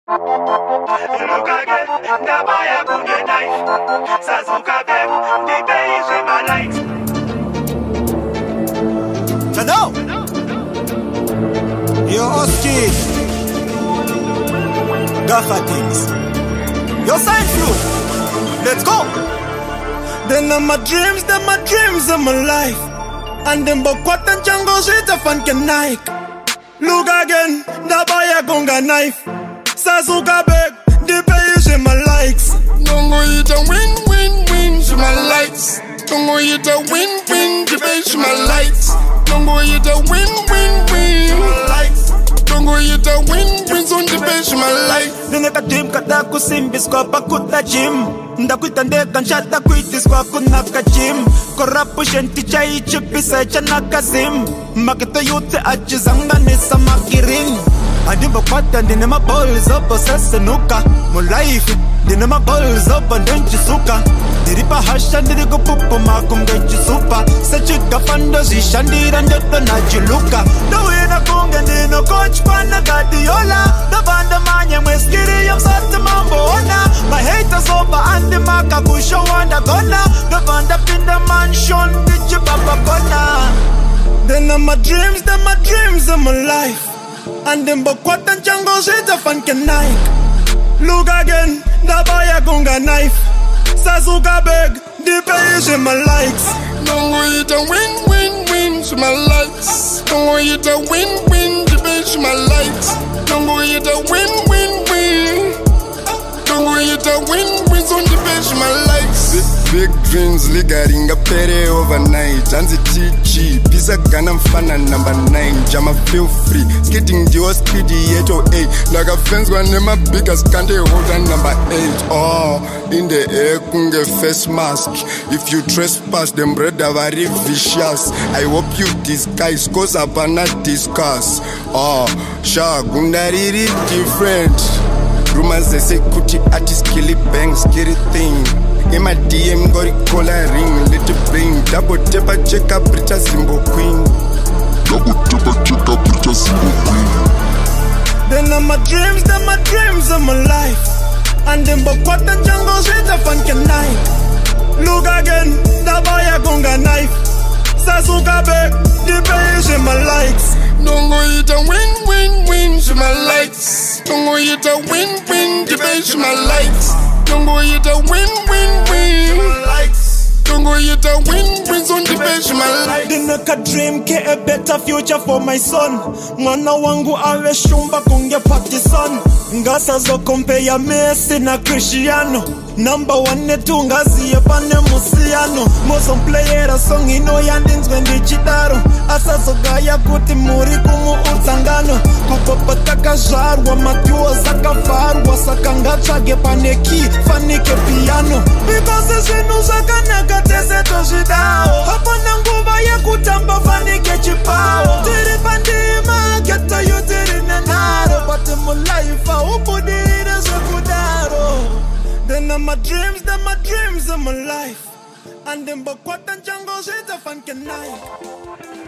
Look again, Nabaya Bunge knife. Sazuka Beg, the bay is in my light. Hello! Yo, Oski. Gaffer things. Yo, sign through. Let's go! Then are my dreams of my life. And them Bokwat and Django shit a fun can Nike. Look again, Nabaya Gunga knife. Sazuka Beg, the pay my likes. Don't go eat a win, she my likes. Don't go eat a win, the pay my likes. Don't go eat a win, my likes. Don't go eat a win, on the pay my likes. Nuneka dream kata kusimbis kwa pakuta gym. Ndakwita ndeka nshata kwitis kwa kunaka gym. Corruption ticha ichipisa chanaka zim. Makita yute achizanga nisa makiring. Adimba kwata ndine ma balls up sasa nuka. Mo life ndine ma balls up ndenchi suka. Diripa hasha ndirigo pupu makumgechi supa. Sechika fando zishandira ndoto na jiluka. Dawina kunge ndino coach pana gadiola. Dabanda manye mweskiri ya msata mambo ona. My haters over and the maka kusho wanda gona. Dabanda pinda mansion diji baba gona. Then are my dreams of my life. And them Bokwat and Django shit a fun can Nike. Look again, Nabaya Gunga knife. Sazuka Beg, the pay my likes. Don't go eat a win, she my likes. Don't go eat a win, the pay my likes. Don't go eat a win. Don't go eat a win, on the pay my likes. Big dreams, ligaring a pere overnight. And the TG, pizza gana mfana number 9. Jama feel free, skating the speedy 808. Like a fence one my biggest candy holder number 8. Oh, in the air kunge face mask. If you trespass, them brother very vicious. I hope you disguise, cause I cannot discuss. Oh, shagundari different. Rumors they say kuti artist killy bang scary thing. In my DM got it collar ring, little bring. Double tepper check up Brita Simbo Queen. Double tepper check up Brita Simbo Queen. Then are my dreams of my life. And them Bokwat and Django shit a fun can Nike. Look again, Nabaya Gunga knife. Sazuka Beg, the pay my likes. Don't go eat a win, she my likes. Don't go eat a win, the pay my likes. Don't go eat a win, likes. Don't go eat a win, on the pay my likes. Dinaka dream ke a better future for my son. Mwana wangu awe shumba kunge party son. Ngasa zo kompe ya Messi na Cristiano. Number 1 netungazi yepane musiano. Mozo playera song ino yandins wendi chitaro. Asa zogaya kuti muri kumu utsangano. Kupopataka jarwa matuo zaka farwa. Sakanga chage paneki fanike piano. Because zinu zaka nagateze toshidao. Hapana nguva ya kutamba fanike chipao. Tiri pandima geto yu tiri nenaro. But mu life upudire zakudaro. Then are my dreams of my life. And them Bokwat and Django shit a fun can Nike.